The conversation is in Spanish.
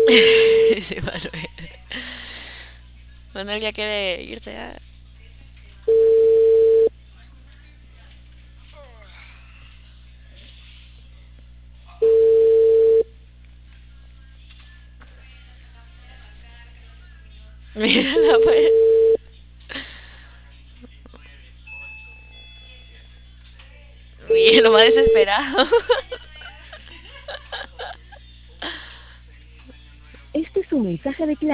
Sí, Manuel. Manuel ya quiere irse. Ah. Mírala, pues. Mira, lo más desesperado. Este es un mensaje de